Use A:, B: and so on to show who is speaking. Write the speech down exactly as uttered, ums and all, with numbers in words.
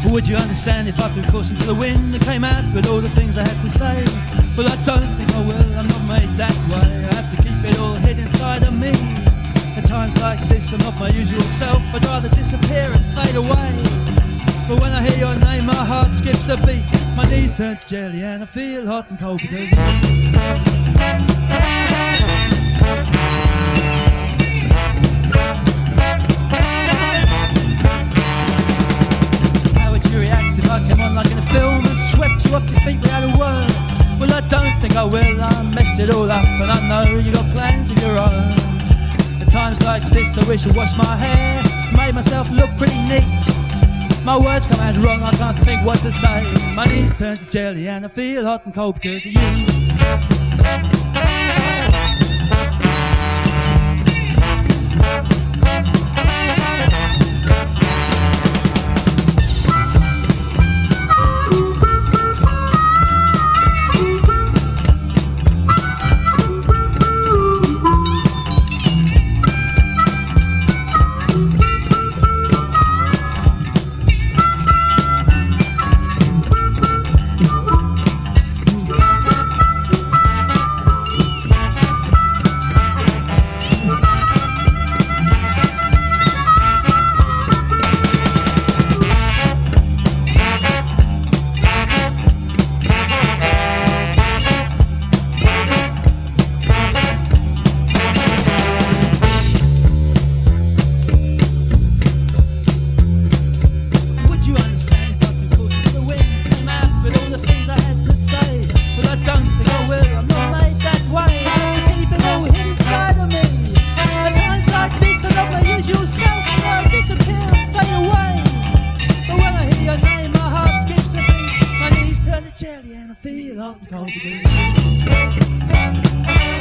A: Would you understand if I threw caution to the wind and came out with all the things I had to say? Well, I don't think I will, I'm not made that way. I have to keep it all hid inside of me. At times like this, I'm not my usual self. I'd rather disappear and fade away. But when I hear your name, my heart skips a beat. My knees turn to jelly and I feel hot and cold because I came on like in a film and swept you off your feet without a word. Well, I don't think I will, I mess it all up, and I know you got plans of your own. At times like this I wish I washed my hair, made myself look pretty neat. My words come out wrong, I can't think what to say. My knees turn to jelly and I feel hot and cold because of you. Jelly and I feel hot and cold again.